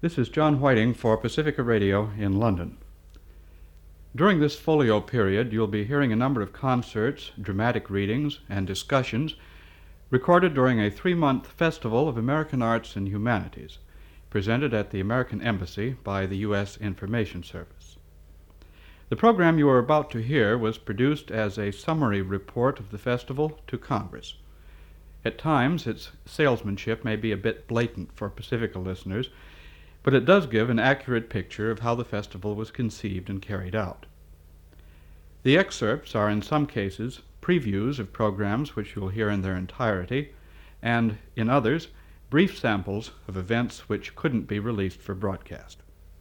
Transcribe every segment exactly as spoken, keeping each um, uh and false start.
This is John Whiting for Pacifica Radio in London. During this folio period, you'll be hearing a number of concerts, dramatic readings, and discussions recorded during a three-month Festival of American Arts and Humanities, presented at the American Embassy by the U S Information Service. The program you are about to hear was produced as a summary report of the festival to Congress. At times, its salesmanship may be a bit blatant for Pacifica listeners, but it does give an accurate picture of how the festival was conceived and carried out. The excerpts are in some cases previews of programs which you'll hear in their entirety, and in others, brief samples of events which couldn't be released for broadcast.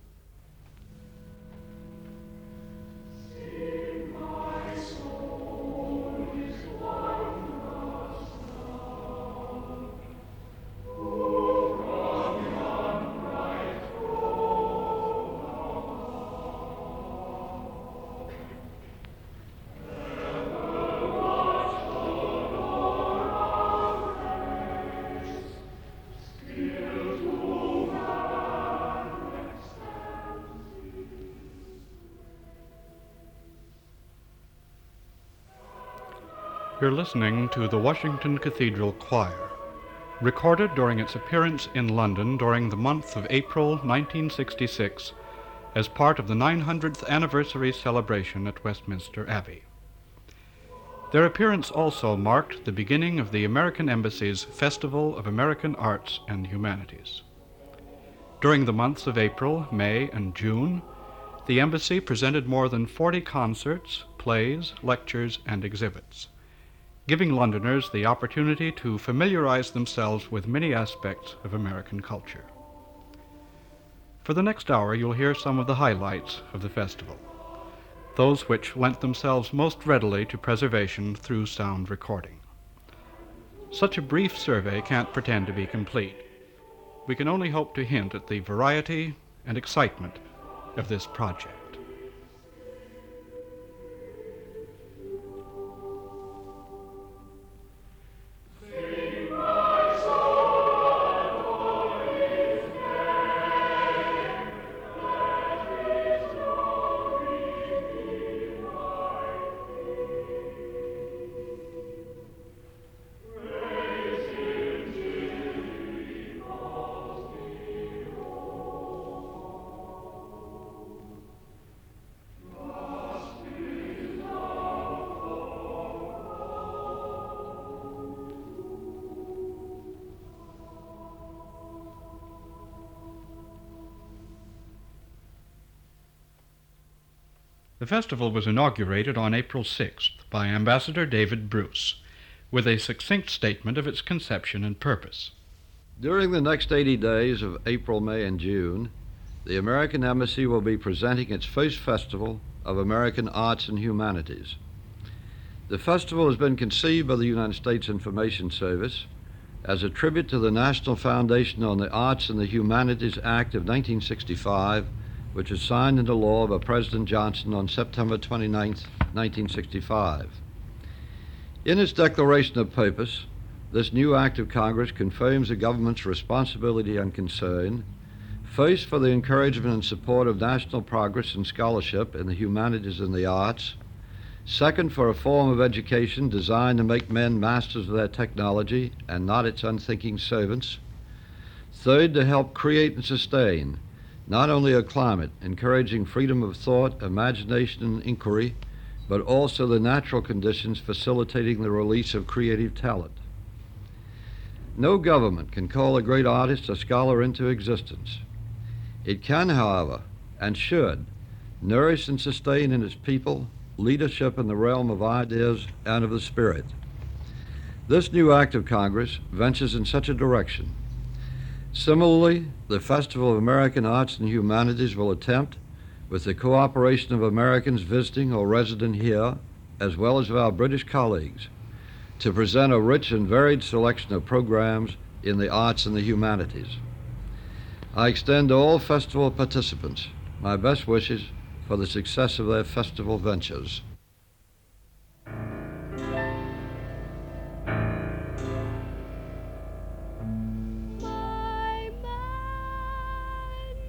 You're listening to the Washington Cathedral Choir, recorded during its appearance in London during the month of April nineteen sixty-six as part of the nine hundredth anniversary celebration at Westminster Abbey. Their appearance also marked the beginning of the American Embassy's Festival of American Arts and Humanities. During the months of April, May, and June, the Embassy presented more than forty concerts, plays, lectures, and exhibits, giving Londoners the opportunity to familiarize themselves with many aspects of American culture. For the next hour, you'll hear some of the highlights of the festival, those which lent themselves most readily to preservation through sound recording. Such a brief survey can't pretend to be complete. We can only hope to hint at the variety and excitement of this project. The festival was inaugurated on April sixth by Ambassador David Bruce, with a succinct statement of its conception and purpose. During the next eighty days of April, May, and June, the American Embassy will be presenting its first Festival of American Arts and Humanities. The festival has been conceived by the United States Information Service as a tribute to the National Foundation on the Arts and the Humanities Act of nineteen sixty-five, which was signed into law by President Johnson on September twenty-ninth, nineteen sixty-five. In its declaration of purpose, this new act of Congress confirms the government's responsibility and concern, first for the encouragement and support of national progress and scholarship in the humanities and the arts, second for a form of education designed to make men masters of their technology and not its unthinking servants, third to help create and sustain not only a climate encouraging freedom of thought, imagination, and inquiry, but also the natural conditions facilitating the release of creative talent. No government can call a great artist or scholar into existence. It can, however, and should, nourish and sustain in its people leadership in the realm of ideas and of the spirit. This new act of Congress ventures in such a direction. Similarly, the Festival of American Arts and Humanities will attempt, with the cooperation of Americans visiting or resident here, as well as of our British colleagues, to present a rich and varied selection of programs in the arts and the humanities. I extend to all festival participants my best wishes for the success of their festival ventures. My mind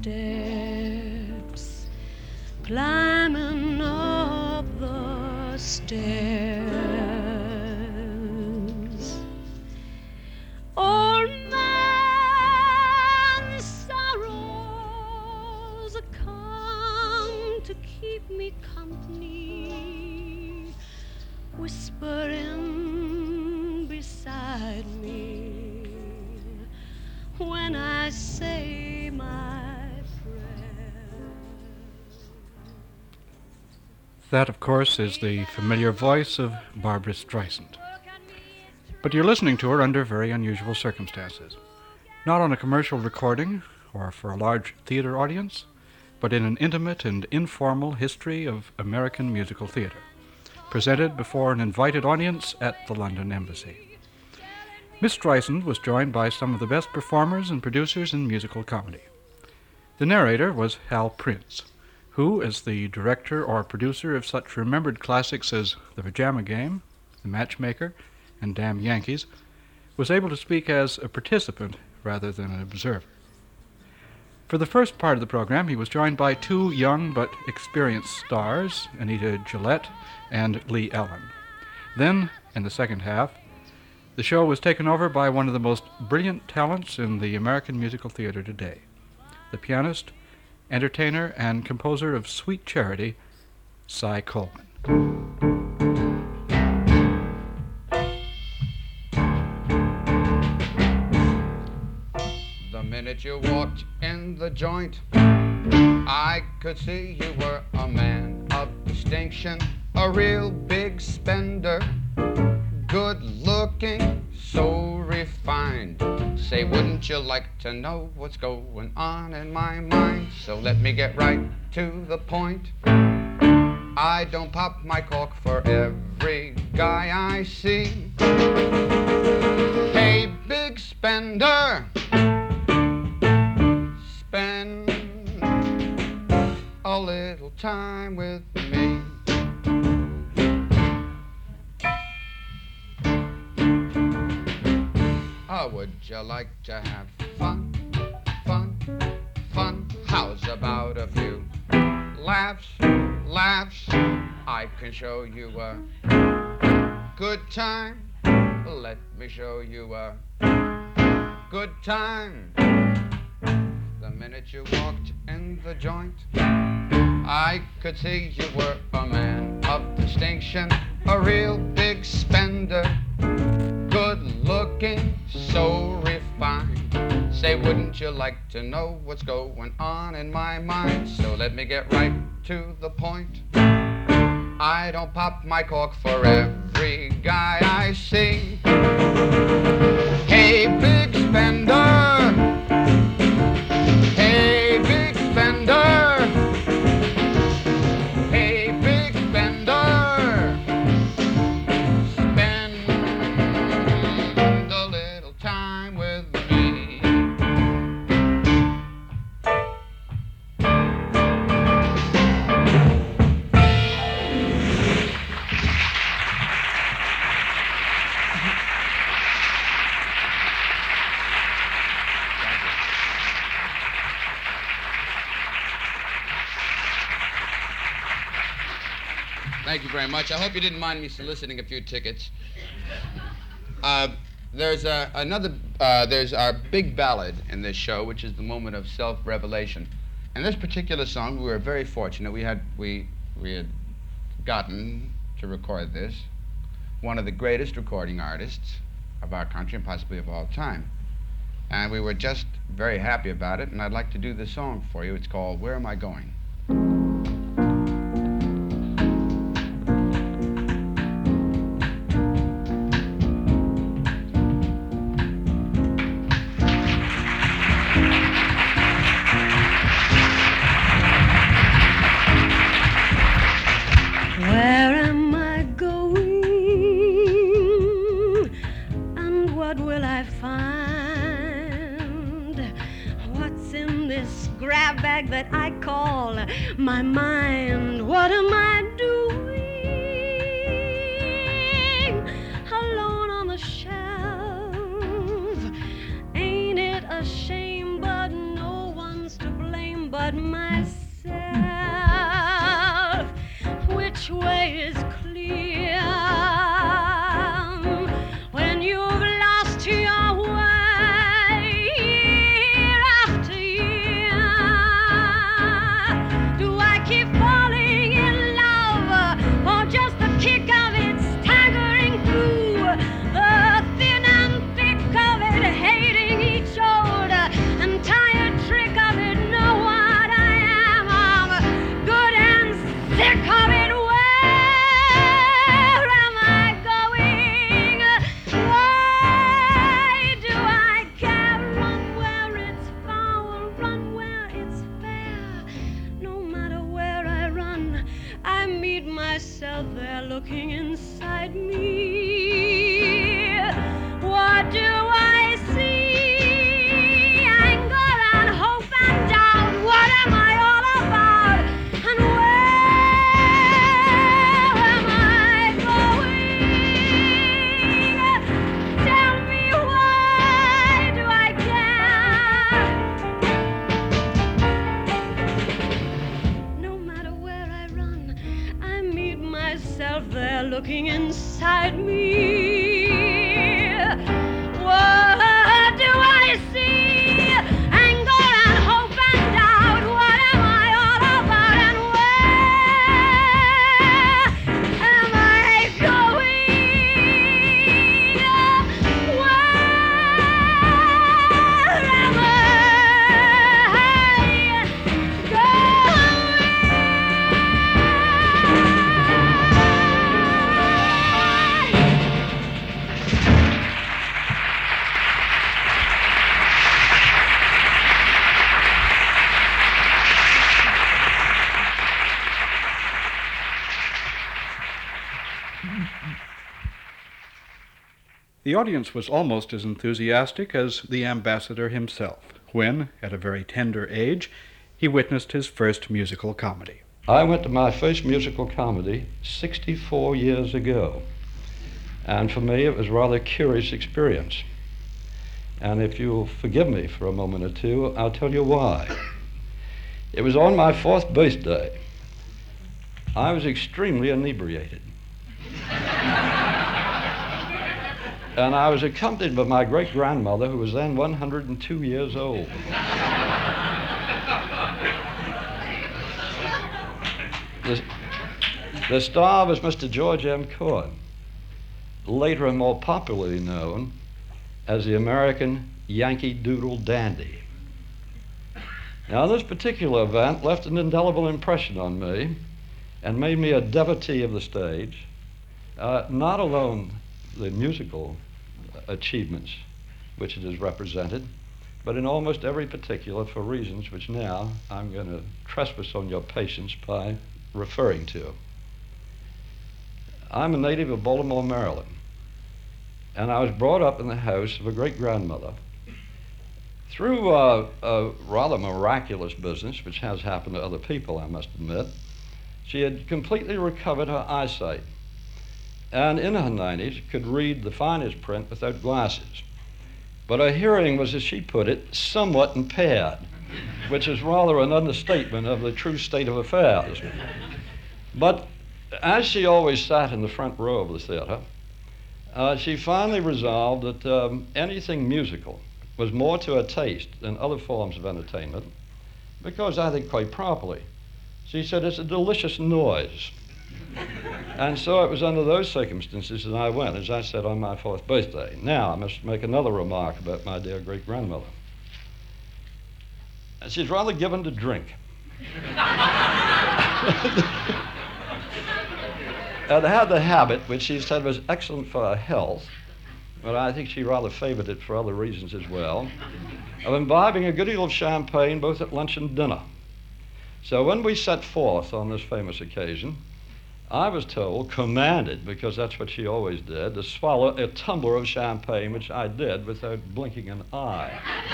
steps, climbing up the stairs. Old man sorrows come to keep me company, whispering beside me when I say my prayers. That, of course, is the familiar voice of Barbra Streisand. But you're listening to her under very unusual circumstances. Not on a commercial recording or for a large theater audience, but in an intimate and informal history of American musical theater, presented before an invited audience at the London Embassy. Miss Streisand was joined by some of the best performers and producers in musical comedy. The narrator was Hal Prince, who, as the director or producer of such remembered classics as The Pajama Game, The Matchmaker, and Damn Yankees, was able to speak as a participant rather than an observer. For the first part of the program, he was joined by two young but experienced stars, Anita Gillette and Lee Ellen. Then, in the second half, the show was taken over by one of the most brilliant talents in the American musical theater today, the pianist, entertainer, and composer of Sweet Charity, Cy Coleman. The minute you walked in the joint, I could see you were a man of distinction, a real big spender, good looking, so refined. Say, wouldn't you like to know what's going on in my mind? So let me get right to the point. I don't pop my cork for every guy I see. Hey, big spender, spend a little time with me. Oh, would you like to have fun, fun, fun? How's about a few laughs, laughs? I can show you a good time. Let me show you a good time. The minute you walked in the joint, I could see you were a man of distinction, a real big spender, good looking, so refined. Say, wouldn't you like to know what's going on in my mind? So let me get right to the point. I don't pop my cork for every guy I see. Hey, big spender, hey, big spender, hey, big spender, spend a little time with me. Thank you very much. I hope you didn't mind me soliciting a few tickets. Uh, there's a, another, uh, there's our big ballad in this show, which is the moment of self-revelation. And this particular song, we were very fortunate. We had, we, we had gotten to record this, one of the greatest recording artists of our country and possibly of all time. And we were just very happy about it, and I'd like to do this song for you. It's called Where Am I Going? Where am I going, and what will I find? What's in this grab bag that I call my mind? What am I doing alone on the shelf? Ain't it a shame, but no one's to blame but myself. Which way is clear when you've lost your way year after year? Do I keep falling in love for just the kick of it, staggering through the thin and thick of it, hating each old and tired trick of it? Know what I am, I'm good and sick of it. Where am I going? Why do I care? Run where it's foul, run where it's fair. No matter where I run, I meet myself there looking inside me. What do I see? Anger and hope and doubt. What am I all about? And where am I going? Tell me, why do I care? No matter where I run, I meet myself there looking inside me. What do I see? Anger and hope and doubt. What am I all about? And where am I going? Where am The audience was almost as enthusiastic as the ambassador himself when, at a very tender age, he witnessed his first musical comedy. I went to my first musical comedy sixty-four years ago, and for me it was a rather curious experience. And if you'll forgive me for a moment or two, I'll tell you why. It was on my fourth birthday. I was extremely inebriated. And I was accompanied by my great-grandmother, who was then one hundred two years old. The, the star was Mister George M. Cohan, later and more popularly known as the American Yankee Doodle Dandy. Now, this particular event left an indelible impression on me and made me a devotee of the stage, uh, not alone the musical achievements which it has represented, but in almost every particular for reasons which now I'm going to trespass on your patience by referring to. I'm a native of Baltimore, Maryland, and I was brought up in the house of a great-grandmother. Through uh, a rather miraculous business, which has happened to other people, I must admit, she had completely recovered her eyesight, and in her nineties could read the finest print without glasses. But her hearing was, as she put it, somewhat impaired, which is rather an understatement of the true state of affairs. But as she always sat in the front row of the theater, uh, she finally resolved that um, anything musical was more to her taste than other forms of entertainment, because I think quite properly, she said, it's a delicious noise. And so it was under those circumstances that I went, as I said, on my fourth birthday. Now, I must make another remark about my dear great-grandmother. She's rather given to drink. And had the habit, which she said was excellent for her health, but I think she rather favored it for other reasons as well, of imbibing a good deal of champagne both at lunch and dinner. So when we set forth on this famous occasion, I was told, commanded, because that's what she always did, to swallow a tumbler of champagne, which I did without blinking an eye.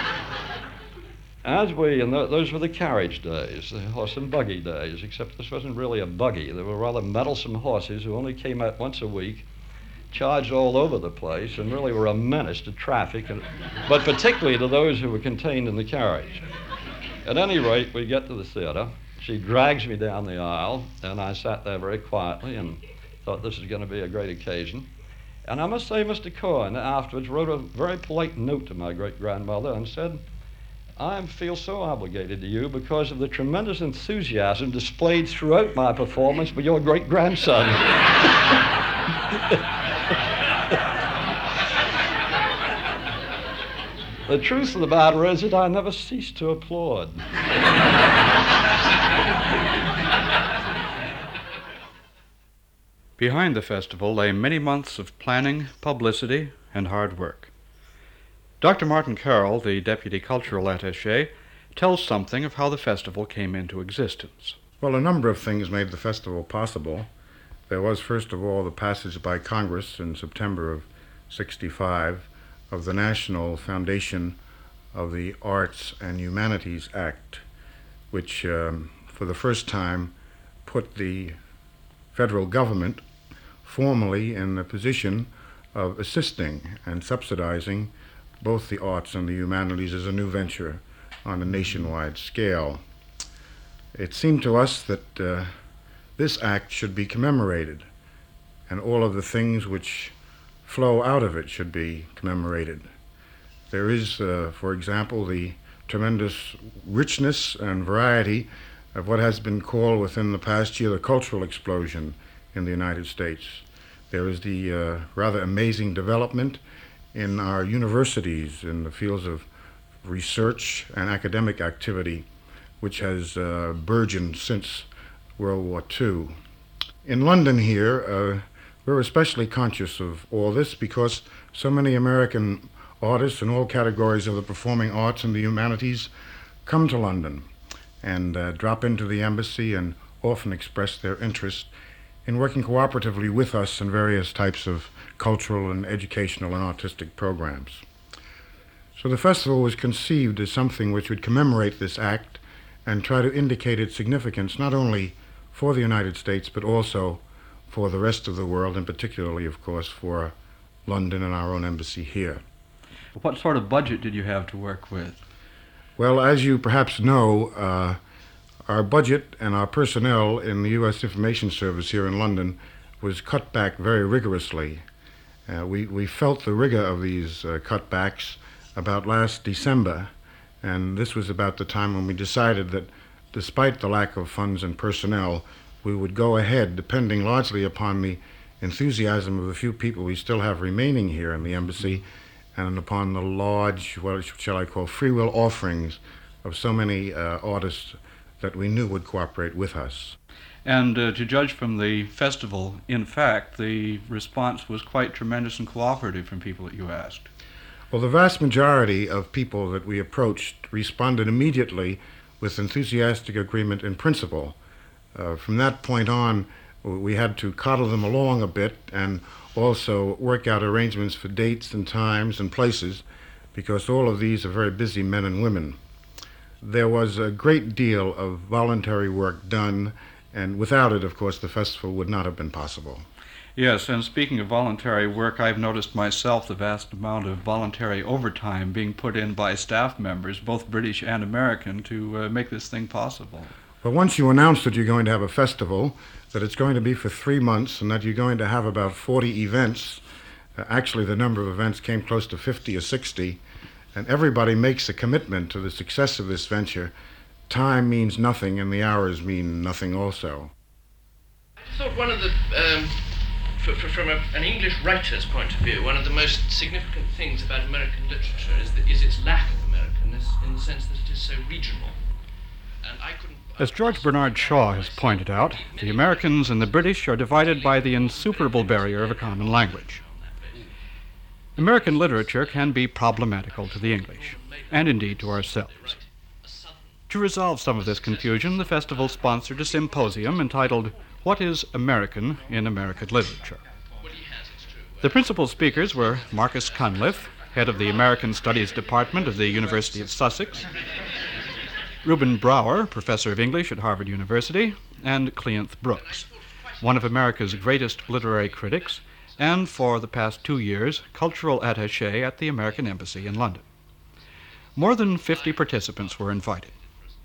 As we, and th- those were the carriage days, the horse and buggy days, except this wasn't really a buggy. They were rather meddlesome horses who only came out once a week, charged all over the place, and really were a menace to traffic, and, but particularly to those who were contained in the carriage. At any rate, we get to the theater. She drags me down the aisle, and I sat there very quietly and thought this is going to be a great occasion. And I must say, Mister Cohen afterwards wrote a very polite note to my great-grandmother and said, I feel so obligated to you because of the tremendous enthusiasm displayed throughout my performance for your great-grandson. The truth of the matter is that I never ceased to applaud. Behind the festival lay many months of planning, publicity, and hard work. Doctor Martin Carroll, the Deputy Cultural Attaché, tells something of how the festival came into existence. Well, a number of things made the festival possible. There was, first of all, the passage by Congress in September of sixty-five of the National Foundation of the Arts and Humanities Act, which um, for the first time put the federal government formally in the position of assisting and subsidizing both the arts and the humanities as a new venture on a nationwide scale. It seemed to us that uh, this act should be commemorated, and all of the things which flow out of it should be commemorated. There is, uh, for example, the tremendous richness and variety of what has been called within the past year the cultural explosion in the United States. There is the uh, rather amazing development in our universities in the fields of research and academic activity, which has uh, burgeoned since World War Two. In London here, uh, we're especially conscious of all this because so many American artists in all categories of the performing arts and the humanities come to London and uh, drop into the embassy and often express their interest in working cooperatively with us in various types of cultural and educational and artistic programs. So the festival was conceived as something which would commemorate this act and try to indicate its significance not only for the United States but also for the rest of the world, and particularly, of course, for London and our own embassy here. What sort of budget did you have to work with? Well, as you perhaps know, uh, our budget and our personnel in the U S Information Service here in London was cut back very rigorously. Uh, we, we felt the rigor of these uh, cutbacks about last December, and this was about the time when we decided that despite the lack of funds and personnel, we would go ahead, depending largely upon the enthusiasm of the few people we still have remaining here in the embassy, and upon the large, what shall I call, free will offerings of so many uh, artists that we knew would cooperate with us. And uh, to judge from the festival, in fact, the response was quite tremendous and cooperative from people that you asked. Well, the vast majority of people that we approached responded immediately with enthusiastic agreement in principle. Uh, from that point on, we had to coddle them along a bit and also work out arrangements for dates and times and places, because all of these are very busy men and women. There was a great deal of voluntary work done, and without it, of course, the festival would not have been possible. Yes, and speaking of voluntary work, I've noticed myself the vast amount of voluntary overtime being put in by staff members, both British and American, to uh, make this thing possible. But once you announce that you're going to have a festival, that it's going to be for three months, and that you're going to have about forty events, uh, actually the number of events came close to fifty or sixty, and everybody makes a commitment to the success of this venture, time means nothing and the hours mean nothing also. I thought one of the, um, f- f- from a, an English writer's point of view, one of the most significant things about American literature is, that, is its lack of Americanness, in the sense that it is so regional. And I couldn't... As George Bernard Shaw has pointed out, the Americans and the British are divided by the insuperable barrier of a common language. American literature can be problematical to the English, and indeed to ourselves. To resolve some of this confusion, the festival sponsored a symposium entitled, What is American in American Literature? The principal speakers were Marcus Cunliffe, head of the American Studies Department of the University of Sussex, Reuben Brower, professor of English at Harvard University, and Cleanth Brooks, one of America's greatest literary critics, and for the past two years, cultural attaché at the American Embassy in London. More than fifty participants were invited.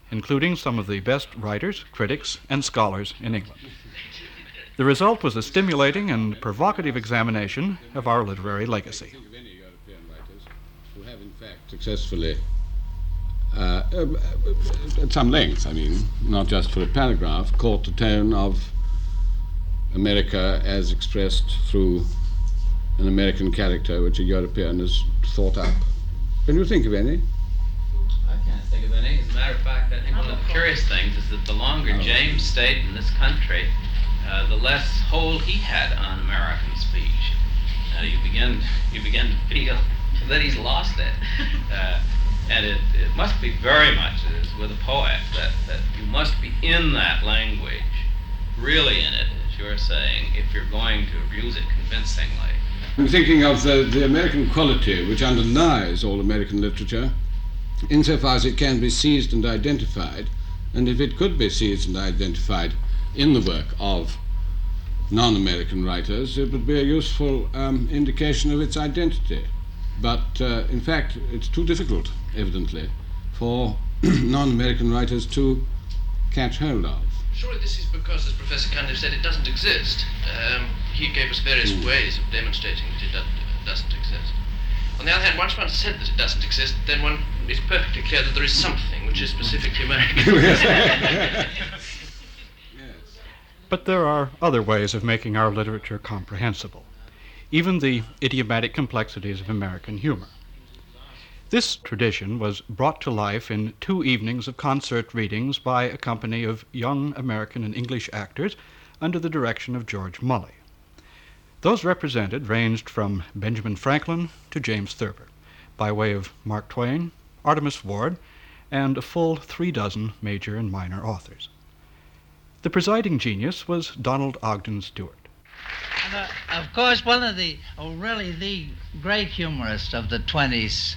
including some of the best writers, critics, and scholars in England. The result was a stimulating and provocative examination of our literary legacy. Think of any European writers who have in fact successfully, uh, uh, at some length, I mean, not just for a paragraph, caught the tone of America as expressed through an American character which a European has thought up. Can you think of any? I can't think of any. As a matter of fact, I think one of the curious things is that the longer Oh. James stayed in this country, uh, the less hold he had on American speech. Uh, you begin you begin to feel that he's lost it. Uh, and it, it must be very much as with a poet that, that you must be in that language, really in it, as you're saying, if you're going to use it convincingly. I'm thinking of the, the American quality which underlies all American literature, insofar as it can be seized and identified, and if it could be seized and identified in the work of non-American writers, it would be a useful um, indication of its identity. But uh, in fact, it's too difficult, evidently, for non-American writers to catch hold of. Surely this is because, as Professor Cunliffe said, it doesn't exist. Um, he gave us various Mm. ways of demonstrating that it do- doesn't exist. On the other hand, once one said that it doesn't exist, then one is perfectly clear that there is something which is specifically American. Yes. But there are other ways of making our literature comprehensible, even the idiomatic complexities of American humor. This tradition was brought to life in two evenings of concert readings by a company of young American and English actors under the direction of George Mully. Those represented ranged from Benjamin Franklin to James Thurber, by way of Mark Twain, Artemus Ward, and a full three dozen major and minor authors. The presiding genius was Donald Ogden Stewart. And, uh, of course, one of the, oh, really the great humorist of the twenties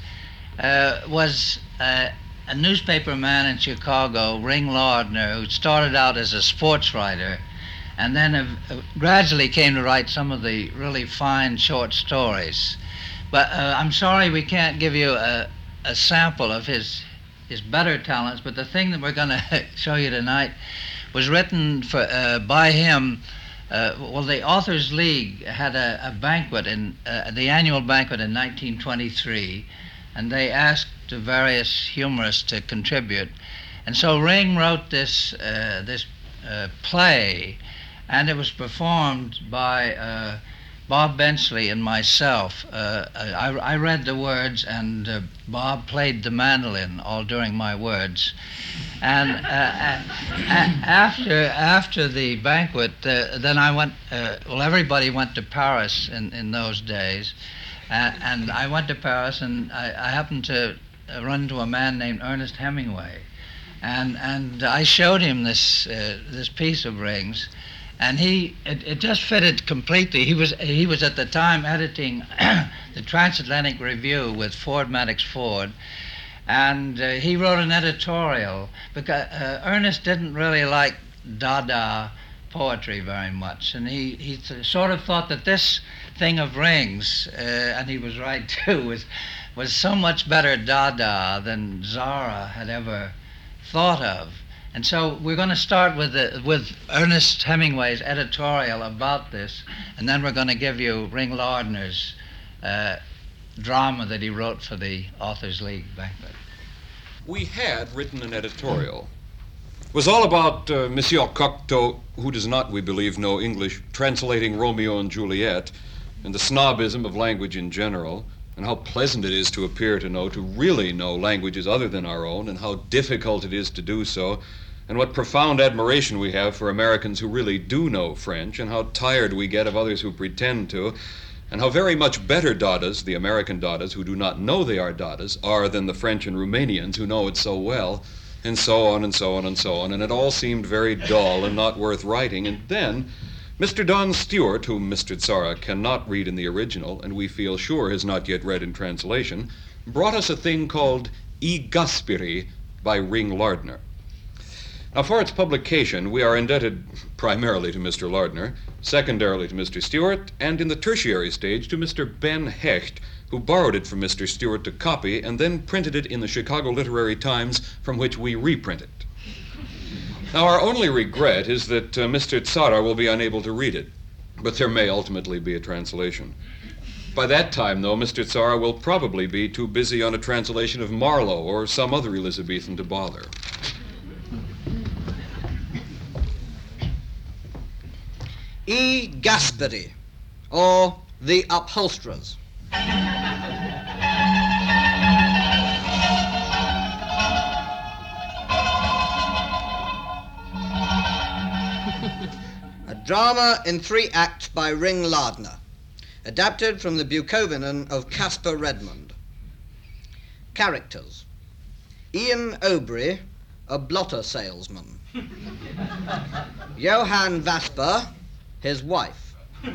uh, was uh, a newspaper man in Chicago, Ring Lardner, who started out as a sports writer and then uh, gradually came to write some of the really fine short stories. But uh, I'm sorry we can't give you a, a sample of his, his better talents, but the thing that we're going to show you tonight was written for, uh, by him. Uh, well, the Authors League had a, a banquet, in uh, the annual banquet in nineteen twenty-three, and they asked the various humorists to contribute. And so Ring wrote this, uh, this uh, play, and it was performed by uh, Bob Benchley and myself. Uh, I, I read the words, and uh, Bob played the mandolin all during my words. And uh, a- a- after after the banquet, uh, then I went. Uh, well, everybody went to Paris in, in those days, uh, and I went to Paris, and I, I happened to uh, run into a man named Ernest Hemingway, and and I showed him this uh, this piece of Ring's. And he, it, it just fitted completely. He was he was at the time editing the Transatlantic Review with Ford Madox Ford, and uh, he wrote an editorial because uh, Ernest didn't really like Dada poetry very much, and he he th- sort of thought that this thing of Ring's, uh, and he was right too, was was so much better Dada than Zara had ever thought of. And so we're going to start with the, with Ernest Hemingway's editorial about this, and then we're going to give you Ring Lardner's uh, drama that he wrote for the Authors League banquet. We had written an editorial. It was all about uh, Monsieur Cocteau, who does not, we believe, know English, translating Romeo and Juliet, and the snobism of language in general, and how pleasant it is to appear to know, to really know languages other than our own, and how difficult it is to do so, and what profound admiration we have for Americans who really do know French, and how tired we get of others who pretend to, and how very much better Dadas, the American Dadas, who do not know they are Dadas, are than the French and Romanians who know it so well, and so on and so on and so on, and it all seemed very dull and not worth writing. And then Mister Don Stewart, whom Mister Tzara cannot read in the original, and we feel sure has not yet read in translation, brought us a thing called I Gasperi by Ring Lardner. Now, for its publication, we are indebted primarily to Mister Lardner, secondarily to Mister Stewart, and in the tertiary stage to Mister Ben Hecht, who borrowed it from Mister Stewart to copy and then printed it in the Chicago Literary Times, from which we reprint it. Now, our only regret is that uh, Mister Tzara will be unable to read it, but there may ultimately be a translation. By that time, though, Mister Tzara will probably be too busy on a translation of Marlowe or some other Elizabethan to bother. E. Gaspery, or The Upholsterers. A drama in three acts by Ring Lardner, adapted from the Bucovinen of Caspar Redmond. Characters: Ian Aubrey, a blotter salesman. Johann Vasper, his wife.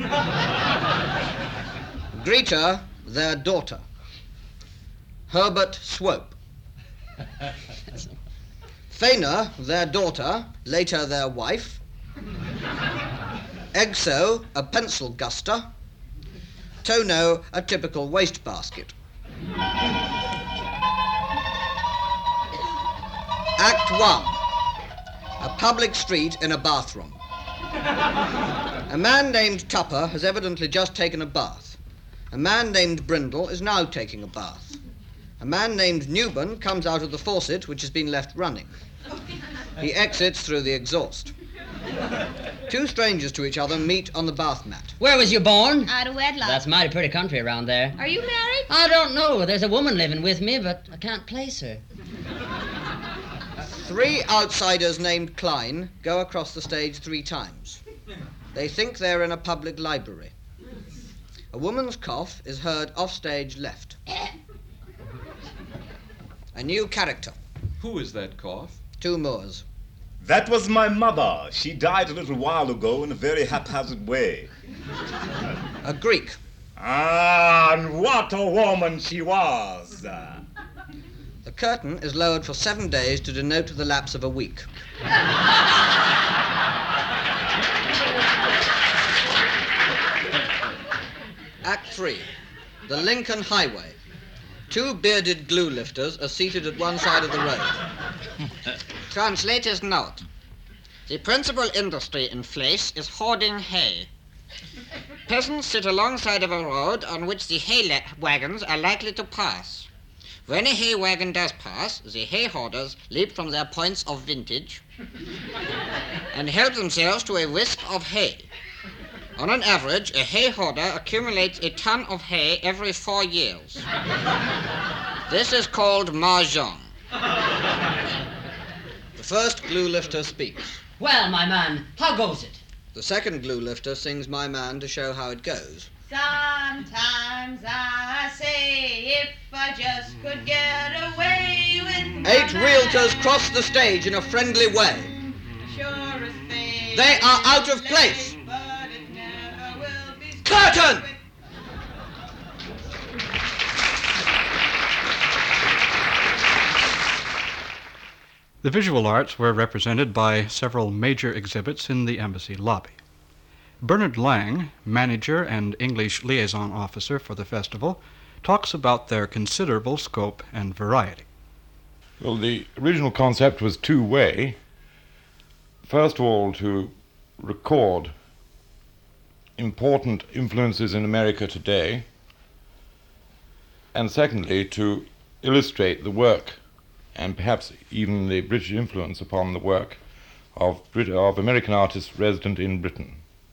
Greta, their daughter. Herbert Swope. Faina, their daughter, later their wife. Egso, a pencil guster. Tono, a typical wastebasket. Act one. A public street in a bathroom. A man named Tupper has evidently just taken a bath. A man named Brindle is now taking a bath. A man named Newman comes out of the faucet which has been left running. He exits through the exhaust. Two strangers to each other meet on the bath mat. Where was you born? Out of wedlock. That's mighty pretty country around there. Are you married? I don't know. There's a woman living with me, but I can't place her. Three outsiders named Klein go across the stage three times. They think they're in a public library. A woman's cough is heard offstage left. A new character. Who is that cough? Two Moors. That was my mother. She died a little while ago in a very haphazard way. A Greek. Ah, and what a woman she was! The curtain is lowered for seven days to denote the lapse of a week. Act three. The Lincoln Highway. Two bearded glue lifters are seated at one side of the road. Translator's note. The principal industry in Fleisch is hoarding hay. Peasants sit alongside of a road on which the hay la- wagons are likely to pass. When a hay wagon does pass, the hay hoarders leap from their points of vintage and help themselves to a wisp of hay. On an average, a hay hoarder accumulates a ton of hay every four years. This is called mahjong. The first glue lifter speaks. Well, my man, how goes it? The second glue lifter sings My Man to show how it goes. Sometimes I say if I just could get away with my Eight realtors cross the stage in a friendly way. surest thing. They are out of place. Curtain! The visual arts were represented by several major exhibits in the embassy lobby. Bernard Lang, manager and English liaison officer for the festival, talks about their considerable scope and variety. Well, the original concept was two-way. First of all, to record important influences in America today, and secondly, to illustrate the work and perhaps even the British influence upon the work of, Brit- of American artists resident in Britain.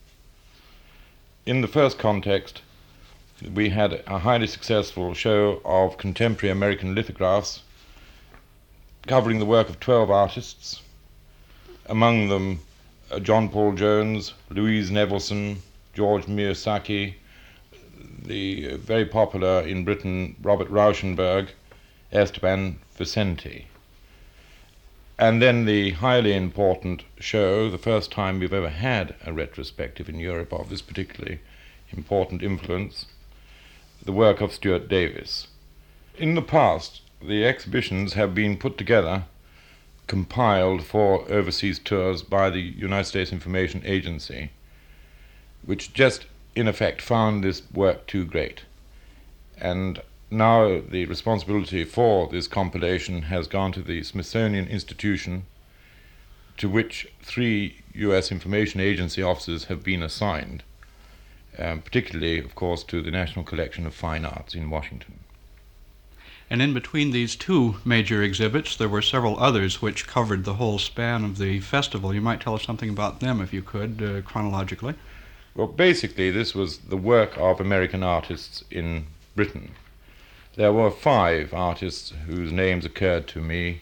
In the first context, we had a highly successful show of contemporary American lithographs covering the work of twelve artists, among them uh, John Paul Jones, Louise Nevelson, George Miyazaki, the uh, very popular in Britain Robert Rauschenberg, Esteban Vicente. And then the highly important show, the first time we've ever had a retrospective in Europe of this particularly important influence, the work of Stuart Davis. In the past, the exhibitions have been put together, compiled for overseas tours by the United States Information Agency, which just in effect found this work too great. And now the responsibility for this compilation has gone to the Smithsonian Institution, to which three U S Information Agency officers have been assigned, um, particularly, of course, to the National Collection of Fine Arts in Washington. And in between these two major exhibits, there were several others which covered the whole span of the festival. You might tell us something about them, if you could, uh, chronologically. Well, basically, this was the work of American artists in Britain. There were five artists whose names occurred to me.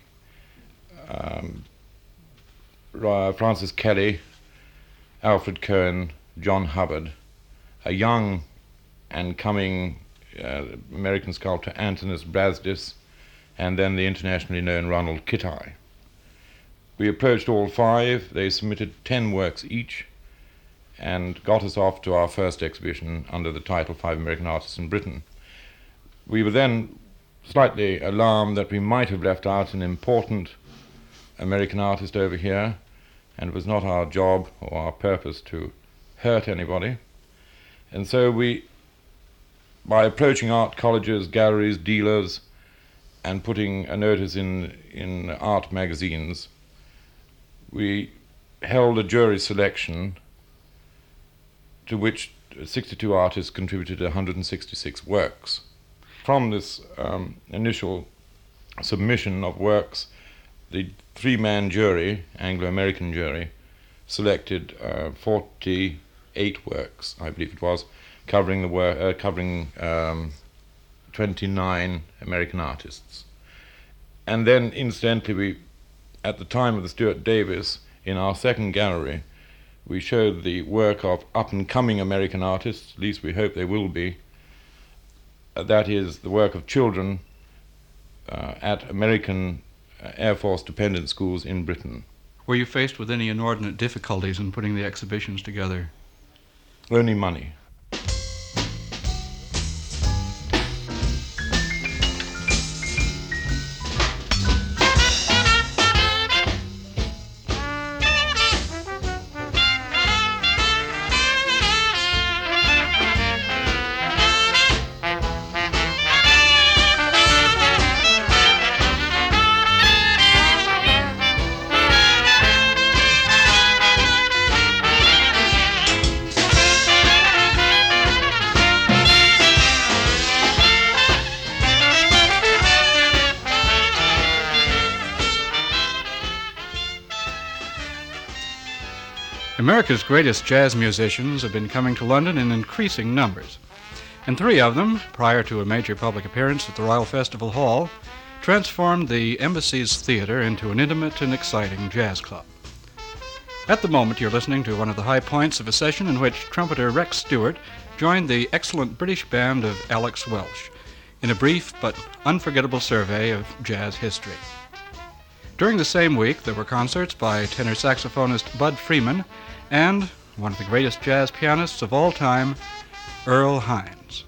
Um, Francis Kelly, Alfred Cohen, John Hubbard, a young and coming uh, American sculptor Antonis Brasdis, and then the internationally known Ronald Kittai. We approached all five. They submitted ten works each and got us off to our first exhibition under the title Five American Artists in Britain. We were then slightly alarmed that we might have left out an important American artist over here, and it was not our job or our purpose to hurt anybody. And so we, by approaching art colleges, galleries, dealers, and putting a notice in, in art magazines, we held a jury selection to which sixty-two artists contributed one hundred sixty-six works. From this um, initial submission of works, the three-man jury, Anglo-American jury, selected uh, forty-eight works, I believe it was, covering the wor- uh, covering um, twenty-nine American artists. And then, incidentally, we, at the time of the Stuart Davis, in our second gallery, we showed the work of up-and-coming American artists, at least we hope they will be. Uh, that is, the work of children uh, at American uh, Air Force dependent schools in Britain. Were you faced with any inordinate difficulties in putting the exhibitions together? Only money. America's greatest jazz musicians have been coming to London in increasing numbers, and three of them, prior to a major public appearance at the Royal Festival Hall, transformed the Embassy's theater into an intimate and exciting jazz club. At the moment, you're listening to one of the high points of a session in which trumpeter Rex Stewart joined the excellent British band of Alex Welsh in a brief but unforgettable survey of jazz history. During the same week, there were concerts by tenor saxophonist Bud Freeman and one of the greatest jazz pianists of all time, Earl Hines.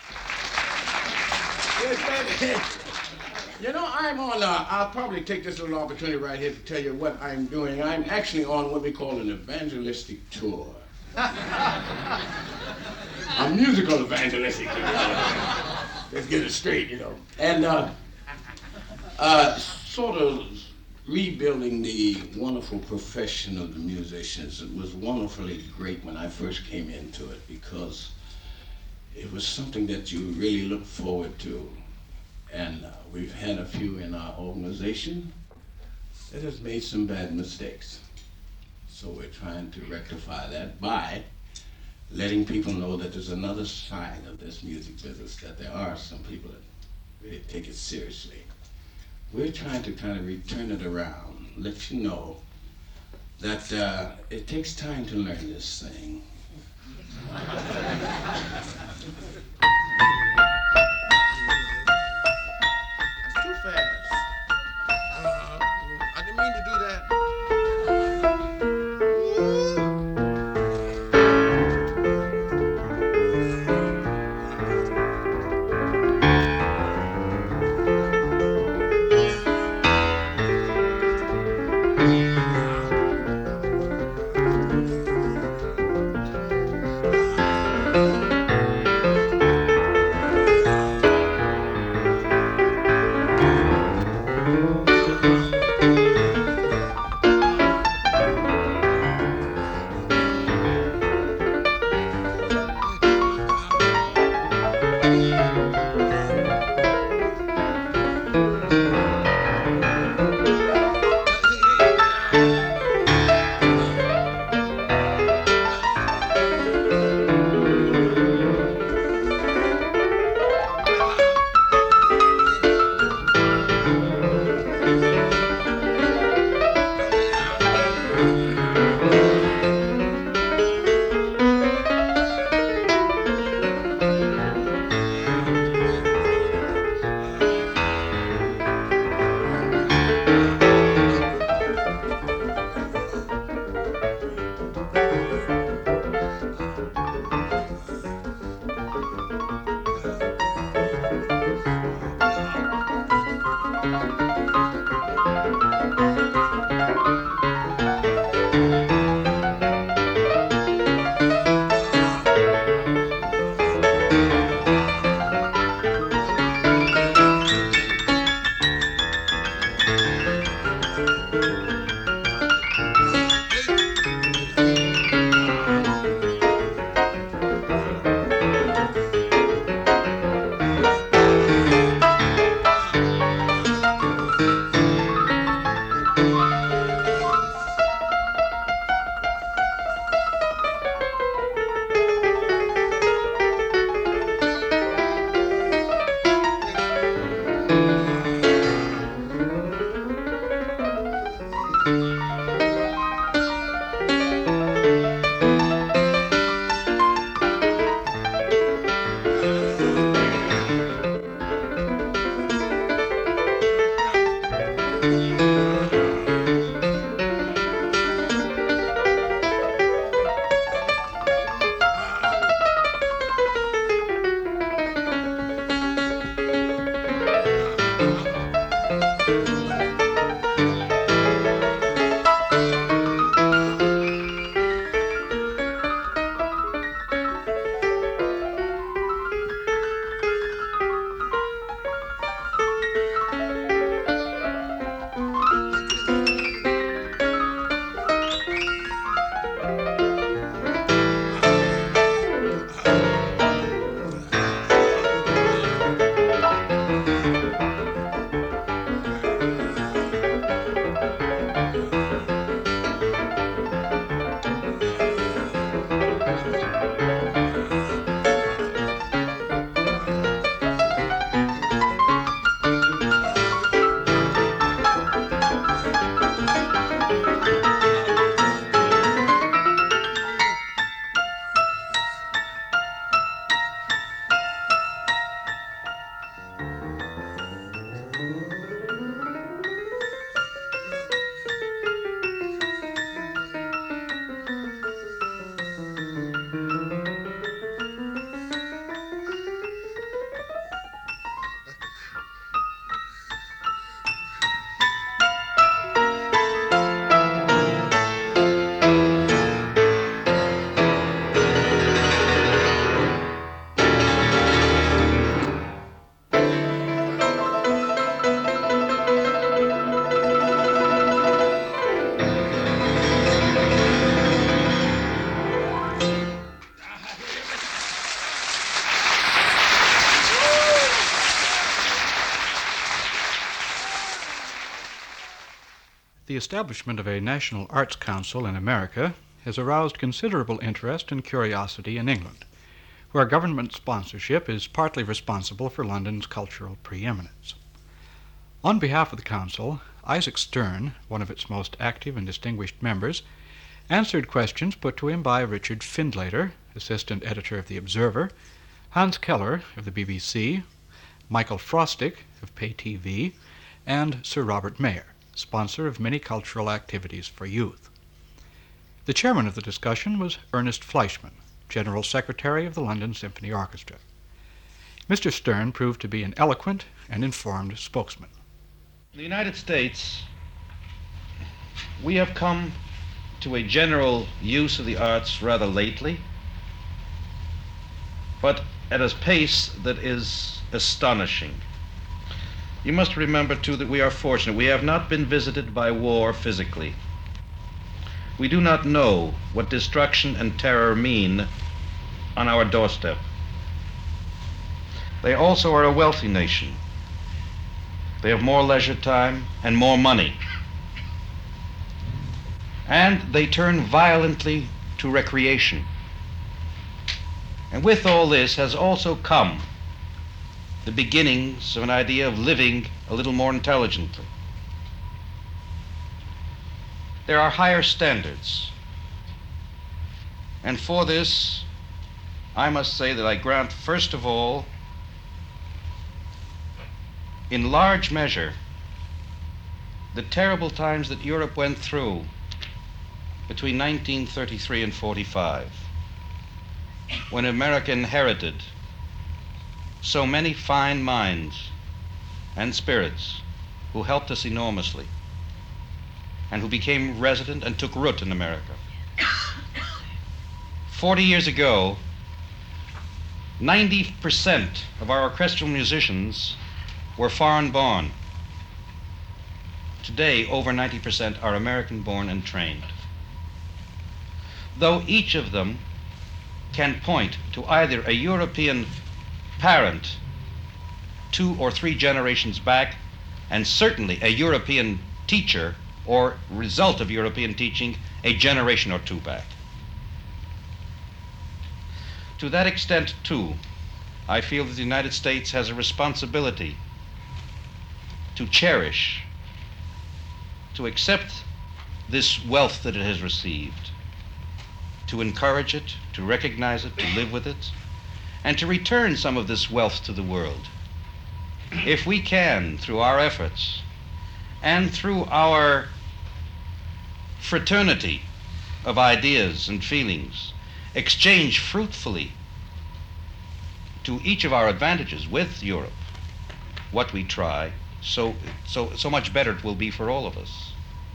You know, I'm on, uh, I'll probably take this little opportunity right here to tell you what I'm doing. I'm actually on what we call an evangelistic tour. A musical evangelistic tour. Let's get it straight, you know. And uh, uh, sort of rebuilding the wonderful profession of the musicians. It was wonderfully great when I first came into it because it was something that you really look forward to. And uh, we've had a few in our organization that has made some bad mistakes. So we're trying to rectify that by letting people know that there's another side of this music business, that there are some people that really take it seriously. We're trying to kind of return it around, let you know that uh, it takes time to learn this thing. Too fast. Uh, I didn't mean to do that. the establishment of a National Arts Council in America has aroused considerable interest and curiosity in England, where government sponsorship is partly responsible for London's cultural preeminence. On behalf of the Council, Isaac Stern, one of its most active and distinguished members, answered questions put to him by Richard Findlater, assistant editor of The Observer, Hans Keller of the B B C, Michael Frostick of Pay T V, and Sir Robert Mayer, sponsor of many cultural activities for youth. The chairman of the discussion was Ernest Fleischmann, General Secretary of the London Symphony Orchestra. Mister Stern proved to be an eloquent and informed spokesman. In the United States, we have come to a general use of the arts rather lately, but at a pace that is astonishing. You must remember, too, that we are fortunate. We have not been visited by war physically. We do not know what destruction and terror mean on our doorstep. They also are a wealthy nation. They have more leisure time and more money. And they turn violently to recreation. And with all this has also come the beginnings of an idea of living a little more intelligently. There are higher standards. And for this, I must say that I grant, first of all, in large measure, the terrible times that Europe went through between nineteen thirty-three and forty-five, when America inherited so many fine minds and spirits who helped us enormously and who became resident and took root in America. Forty years ago, ninety percent of our orchestral musicians were foreign-born. Today, over ninety percent are American-born and trained. Though each of them can point to either a European parent two or three generations back, and certainly a European teacher or result of European teaching a generation or two back. To that extent, too, I feel that the United States has a responsibility to cherish, to accept this wealth that it has received, to encourage it, to recognize it, to live with it, and to return some of this wealth to the world. If we can, through our efforts and through our fraternity of ideas and feelings, exchange fruitfully to each of our advantages with Europe what we try, so, so, so much better it will be for all of us.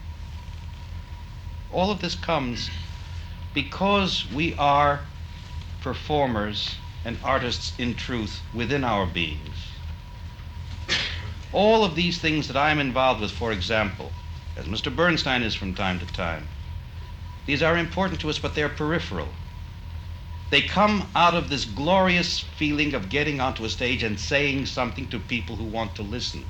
All of this comes because we are performers and artists in truth within our beings. All of these things that I'm involved with, for example, as Mister Bernstein is from time to time, these are important to us, but they're peripheral. They come out of this glorious feeling of getting onto a stage and saying something to people who want to listen.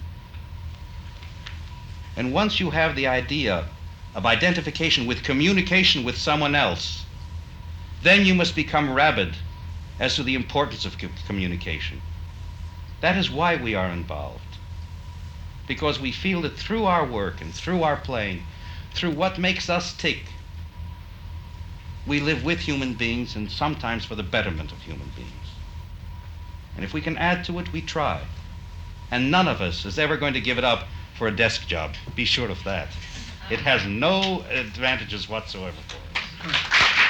And once you have the idea of identification with communication with someone else, then you must become rabid as to the importance of co- communication. That is why we are involved. Because we feel that through our work and through our playing, through what makes us tick, we live with human beings and sometimes for the betterment of human beings. And if we can add to it, we try. And none of us is ever going to give it up for a desk job. Be sure of that. It has no advantages whatsoever for us.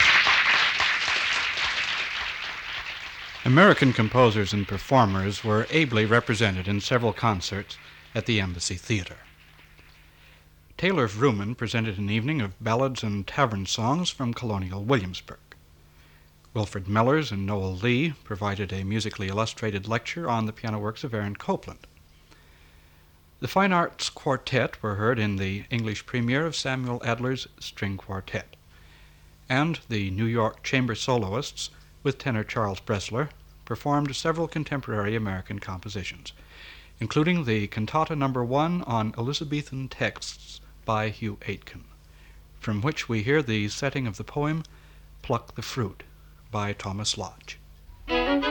American composers and performers were ably represented in several concerts at the Embassy Theater. Taylor Vrooman presented an evening of ballads and tavern songs from colonial Williamsburg. Wilfred Mellors and Noel Lee provided a musically illustrated lecture on the piano works of Aaron Copland. The Fine Arts Quartet were heard in the English premiere of Samuel Adler's String Quartet, and the New York Chamber Soloists, with tenor Charles Bressler, performed several contemporary American compositions, including the Cantata Number One on Elizabethan texts by Hugh Aitken, from which we hear the setting of the poem Pluck the Fruit by Thomas Lodge. Pluck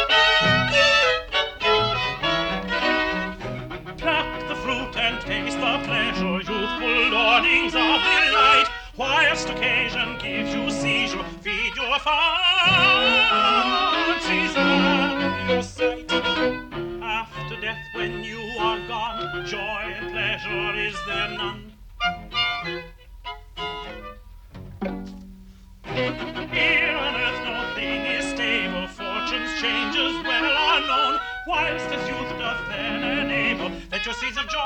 the fruit and taste the pleasure, youthful lordings of delight, whilst occasion gives you seizure, feed your fancies and your sight. After death, when you are gone, joy and pleasure is there none. Here on earth no thing is stable, fortune's changes well are known, whilst as youth doth then enable that your seeds of joy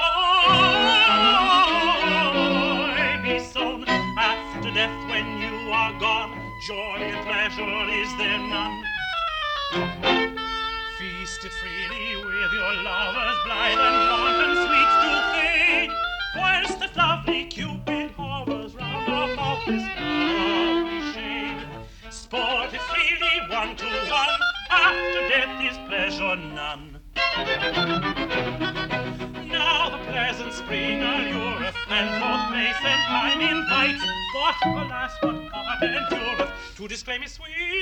be sown. After death, when you are gone, joy and pleasure is there none. Feast it freely with your lovers, blithe and wanton sweets do fade, whilst that lovely Cupid hovers round the faultless flowery shade. Sport it freely one to one, after death is pleasure none. Now the pleasant spring allureth, and forth place and time invites, but alas, what heart endureth to disclaim his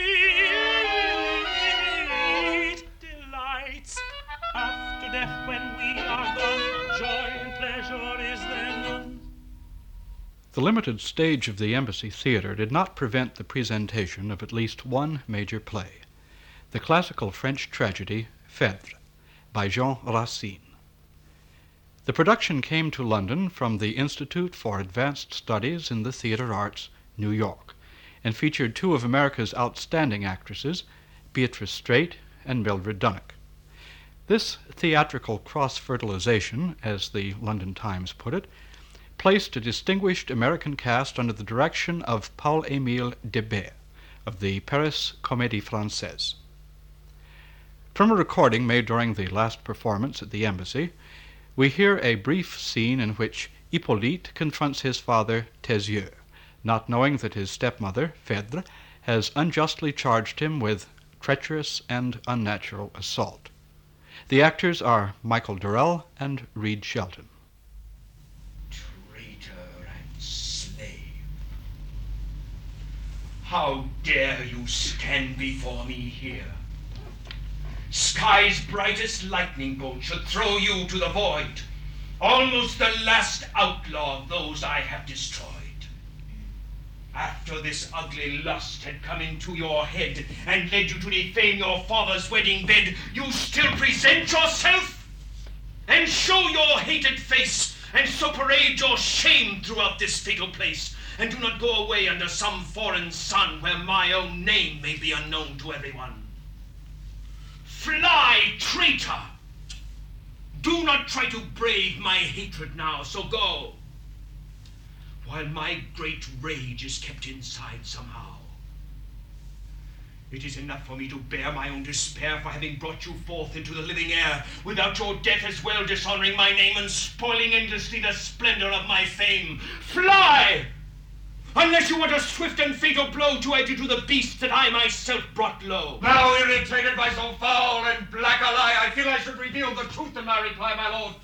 sweet delights? After death, when we are gone, joy and pleasure is there none. The limited stage of the Embassy Theatre did not prevent the presentation of at least one major play, the classical French tragedy Phèdre by Jean Racine. The production came to London from the Institute for Advanced Studies in the Theatre Arts, New York, and featured two of America's outstanding actresses, Beatrice Straight and Mildred Dunnock. This theatrical cross-fertilization, as the London Times put it, placed a distinguished American cast under the direction of Paul-Émile Debet of the Paris Comédie Française. From a recording made during the last performance at the Embassy, we hear a brief scene in which Hippolyte confronts his father, Theseus, not knowing that his stepmother, Phèdre, has unjustly charged him with treacherous and unnatural assault. The actors are Michael Durrell and Reed Shelton. Traitor and slave, how dare you stand before me here? Sky's brightest lightning bolt should throw you to the void, almost the last outlaw of those I have destroyed. After this ugly lust had come into your head and led you to defame your father's wedding bed, you still present yourself and show your hated face, and so parade your shame throughout this fatal place, and do not go away under some foreign sun where my own name may be unknown to everyone. Fly, traitor! Do not try to brave my hatred now, so go, while my great rage is kept inside somehow. It is enough for me to bear my own despair for having brought you forth into the living air, without your death as well dishonoring my name and spoiling endlessly the splendor of my fame. Fly! Unless you want a swift and fatal blow to add you to the beasts that I myself brought low. Now irritated by so foul and black a lie, I feel I should reveal the truth in my reply, my lord.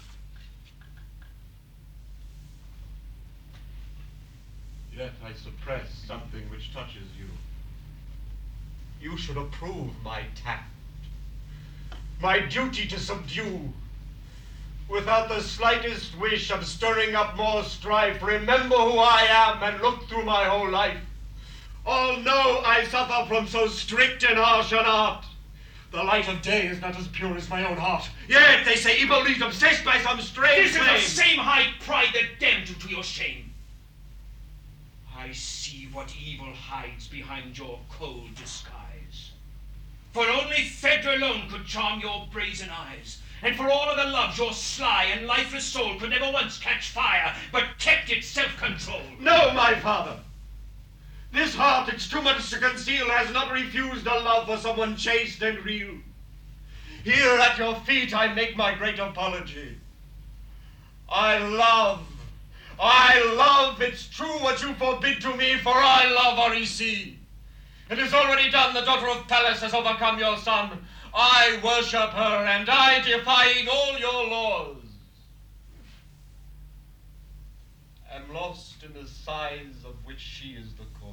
Yet I suppress something which touches you. You should approve my tact, my duty to subdue. Without the slightest wish of stirring up more strife, remember who I am and look through my whole life. All know I suffer from so strict and harsh an art. The light of day is not as pure as my own heart. Yet they say Hippolyte obsessed by some strange This flame. is the same high pride that damned you to your shame. I see what evil hides behind your cold disguise. For only Phèdre alone could charm your brazen eyes, and for all other loves your sly and lifeless soul could never once catch fire, but kept its self-control. No, my father. This heart, it's too much to conceal, has not refused a love for someone chaste and real. Here at your feet I make my great apology. I love, I love, it's true what you forbid to me, for I love Aricie. It is already done, the daughter of Pallas has overcome your son. I worship her, and I defying all your laws. am lost in the sighs of which she is the cause.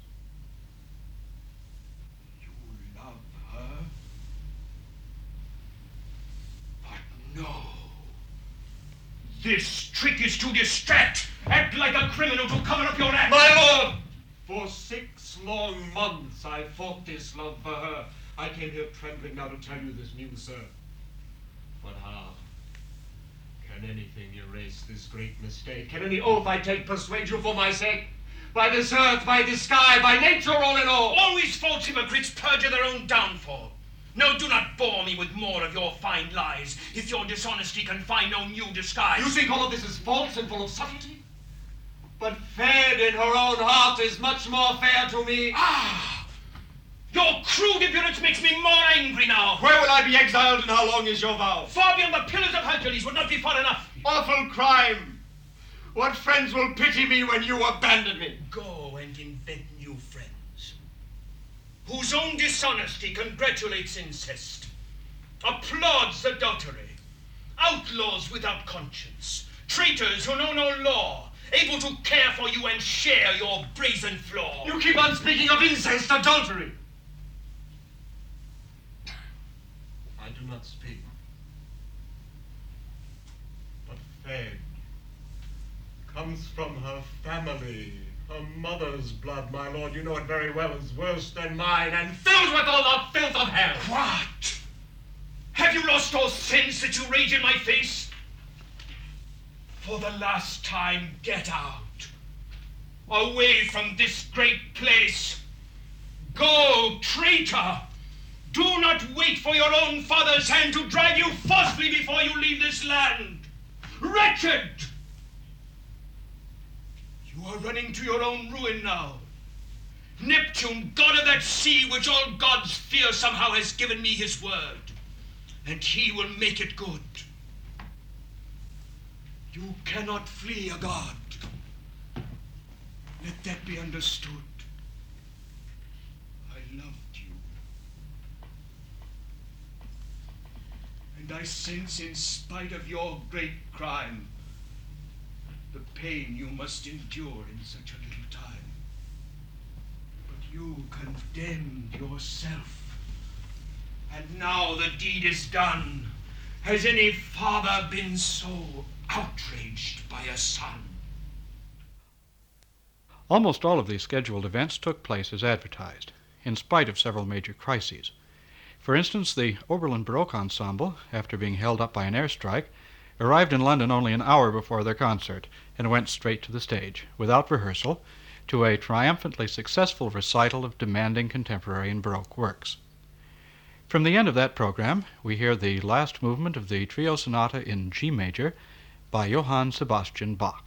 You love her? But no. This trick is to distract. Act like a criminal to cover up your act. My lord! For six long months I fought this love for her. I came here trembling now to tell you this news, sir. But how? Can anything erase this great mistake? Can any oath I take persuade you for my sake? By this earth, by this sky, by nature, all in all. Always false hypocrites perjure their own downfall. No, do not bore me with more of your fine lies, if your dishonesty can find no new disguise. You think all of this is false and full of subtlety? But fed in her own heart is much more fair to me. Ah! Your crude impudence makes me more angry now. Where will I be exiled and how long is your vow? Far beyond the pillars of Hercules would not be far enough. Awful crime! What friends will pity me when you abandon me? Go and invent new friends, whose own dishonesty congratulates incest, applauds adultery, outlaws without conscience, traitors who know no law, able to care for you and share your brazen flaw. You keep on speaking of incest, adultery. I do not speak. But Fag comes from her family, her mother's blood, my lord. You know it very well, is worse than mine and filled with all the filth of hell. What? Have you lost all sense that you rage in my face? For the last time, get out. Away from this great place. Go, traitor. Do not wait for your own father's hand to drive you forcefully before you leave this land. Wretched! You are running to your own ruin now. Neptune, god of that sea which all gods fear, somehow has given me his word, and he will make it good. You cannot flee a god. Let that be understood. I loved you. And I sense, in spite of your great crime, the pain you must endure in such a little time. But you condemned yourself. And now the deed is done. Has any father been so outraged by a son? Almost all of these scheduled events took place as advertised, in spite of several major crises. For instance, the Oberlin Baroque Ensemble, after being held up by an airstrike, arrived in London only an hour before their concert and went straight to the stage, without rehearsal, to a triumphantly successful recital of demanding contemporary and Baroque works. From the end of that program, we hear the last movement of the Trio Sonata in G major by Johann Sebastian Bach.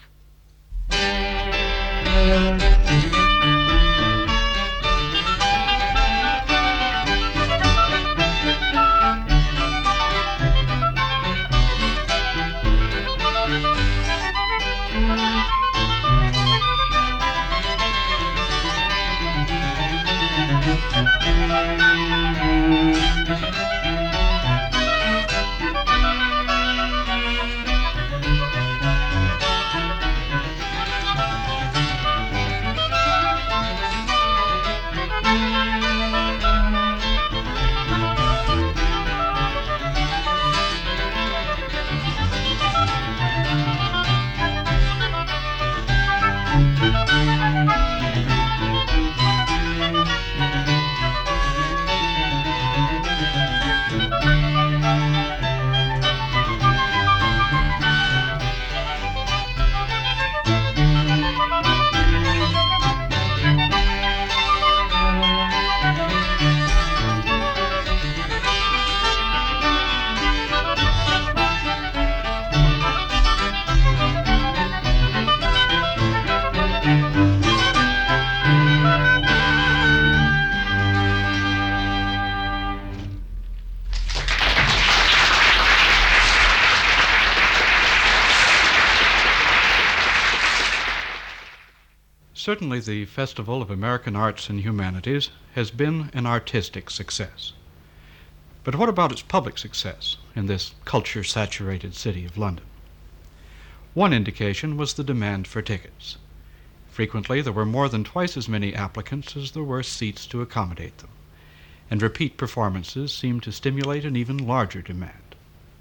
Certainly the Festival of American Arts and Humanities has been an artistic success. But what about its public success in this culture-saturated city of London? One indication was the demand for tickets. Frequently there were more than twice as many applicants as there were seats to accommodate them, and repeat performances seemed to stimulate an even larger demand.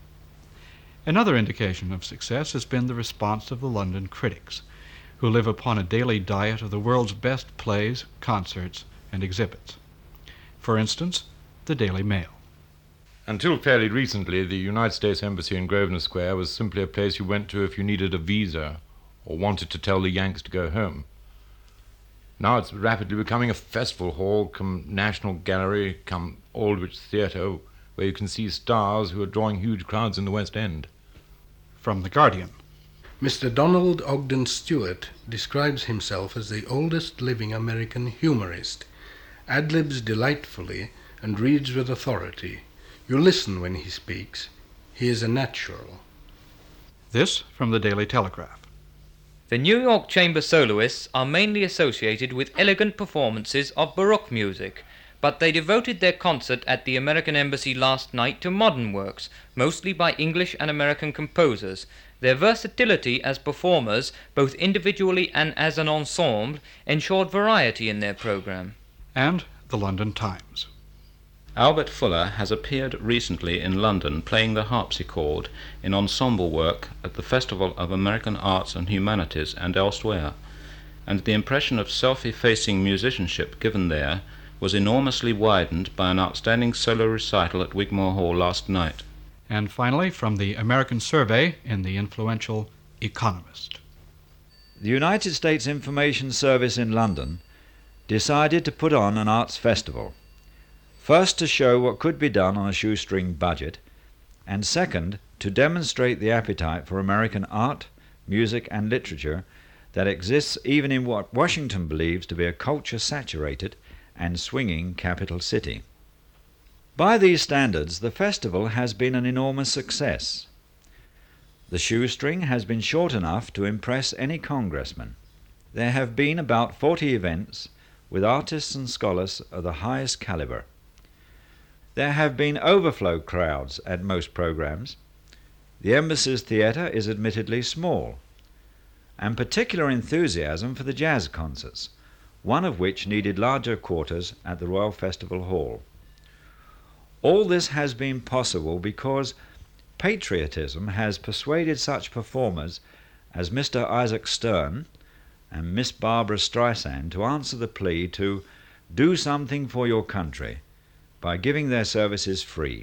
Another indication of success has been the response of the London critics, who live upon a daily diet of the world's best plays, concerts, and exhibits. For instance, the Daily Mail. Until fairly recently, the United States Embassy in Grosvenor Square was simply a place you went to if you needed a visa or wanted to tell the Yanks to go home. Now it's rapidly becoming a festival hall, come National Gallery, come Aldwych Theatre, where you can see stars who are drawing huge crowds in the West End. From The Guardian. Mister Donald Ogden Stewart describes himself as the oldest living American humorist, ad-libs delightfully and reads with authority. You listen when he speaks. He is a natural. This from the Daily Telegraph. The New York Chamber soloists are mainly associated with elegant performances of Baroque music, but they devoted their concert at the American Embassy last night to modern works, mostly by English and American composers. Their versatility as performers, both individually and as an ensemble, ensured variety in their program. And the London Times. Albert Fuller has appeared recently in London playing the harpsichord in ensemble work at the Festival of American Arts and Humanities and elsewhere, and the impression of self-effacing musicianship given there was enormously widened by an outstanding solo recital at Wigmore Hall last night. And finally, from the American Survey in the influential Economist. The United States Information Service in London decided to put on an arts festival. First, to show what could be done on a shoestring budget, and second, to demonstrate the appetite for American art, music, and literature that exists even in what Washington believes to be a culture-saturated and swinging capital city. By these standards, the festival has been an enormous success. The shoestring has been short enough to impress any congressman. There have been about forty events with artists and scholars of the highest caliber. There have been overflow crowds at most programs. The Embassy's theatre is admittedly small, and particular enthusiasm for the jazz concerts, one of which needed larger quarters at the Royal Festival Hall. All this has been possible because patriotism has persuaded such performers as Mister Isaac Stern and Miss Barbara Streisand to answer the plea to do something for your country by giving their services free.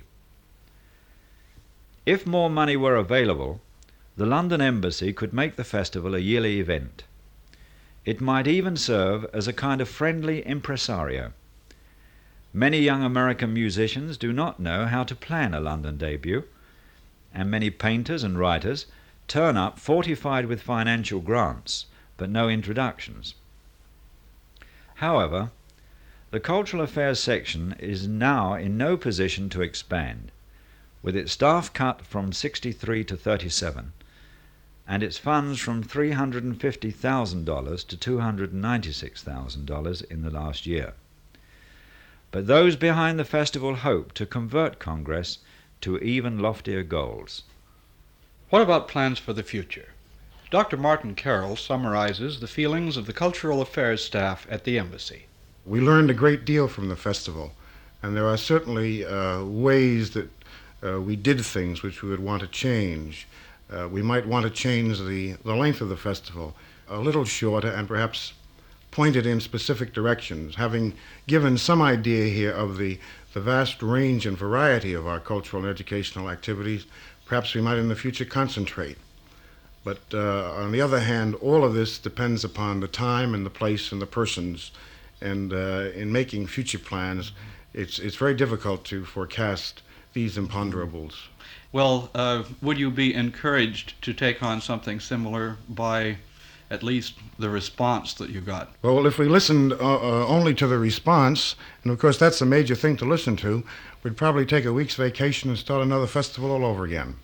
If more money were available, the London Embassy could make the festival a yearly event. It might even serve as a kind of friendly impresario. Many young American musicians do not know how to plan a London debut, and many painters and writers turn up fortified with financial grants, but no introductions. However, the Cultural Affairs section is now in no position to expand, with its staff cut from sixty-three to thirty-seven, and its funds from three hundred fifty thousand dollars to two hundred ninety-six thousand dollars in the last year. But those behind the festival hope to convert Congress to even loftier goals. What about plans for the future? Doctor Martin Carroll summarizes the feelings of the Cultural Affairs staff at the Embassy. We learned a great deal from the festival, and there are certainly uh, ways that uh, we did things which we would want to change. Uh, we might want to change the, the length of the festival a little shorter and perhaps point it in specific directions. Having given some idea here of the, the vast range and variety of our cultural and educational activities, perhaps we might in the future concentrate. But uh, on the other hand, all of this depends upon the time and the place and the persons. And uh, in making future plans, it's, it's very difficult to forecast these imponderables. Well, uh, would you be encouraged to take on something similar by at least the response that you got? Well, if we listened uh, uh, only to the response, and of course that's a major thing to listen to, we'd probably take a week's vacation and start another festival all over again.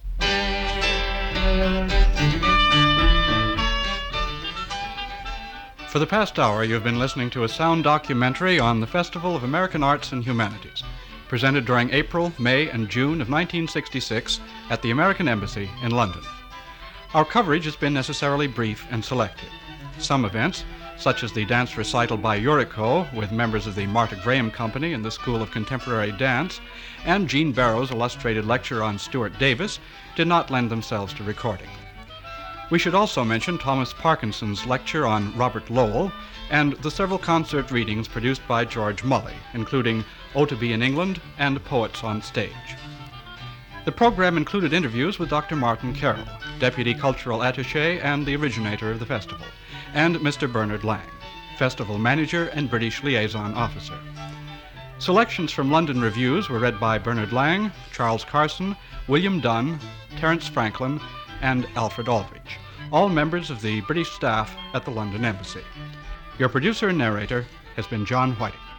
For the past hour, you've been listening to a sound documentary on the Festival of American Arts and Humanities, presented during April, May, and June of nineteen sixty-six at the American Embassy in London. Our coverage has been necessarily brief and selective. Some events, such as the dance recital by Yuriko with members of the Martha Graham Company and the School of Contemporary Dance, and Jean Barrow's illustrated lecture on Stuart Davis, did not lend themselves to recording. We should also mention Thomas Parkinson's lecture on Robert Lowell and the several concert readings produced by George Mully, including Oh to Be in England and Poets on Stage. The program included interviews with Doctor Martin Carroll, Deputy Cultural Attaché and the originator of the festival, and Mister Bernard Lang, Festival Manager and British Liaison Officer. Selections from London reviews were read by Bernard Lang, Charles Carson, William Dunn, Terence Franklin, and Alfred Aldrich, all members of the British staff at the London Embassy. Your producer and narrator has been John Whiting.